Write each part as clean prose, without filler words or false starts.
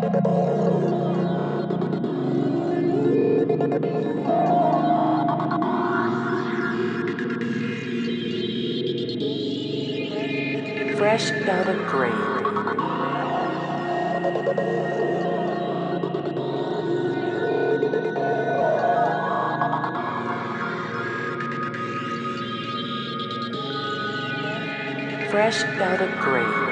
Fresh out of grave. Fresh out of grave.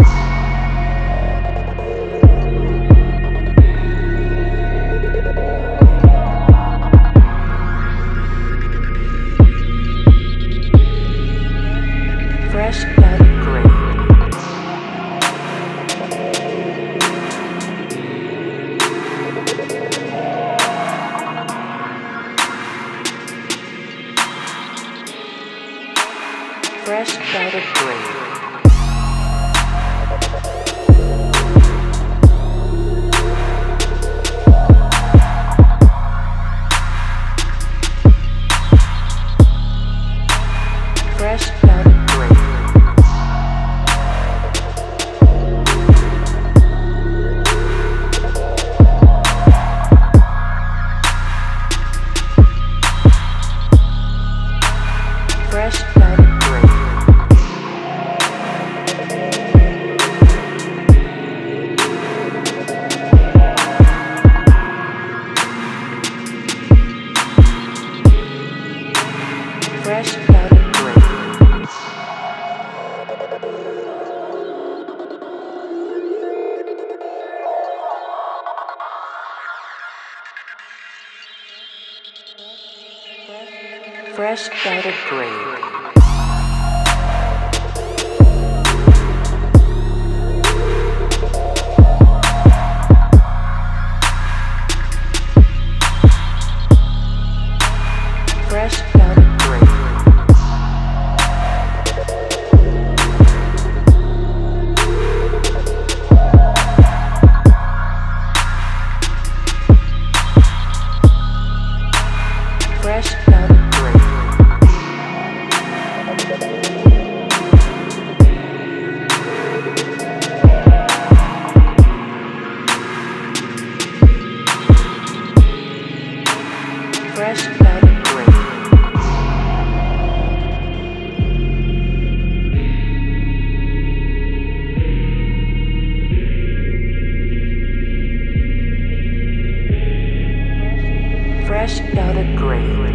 Fresh out of grave. Fresh out of grave. Fresh out of grave. Fresh out of grave. Fresh out of grave. Fresh out of grave. Fresh out of grave. Fresh out of grave. Fresh out of grave. Fresh out of grave.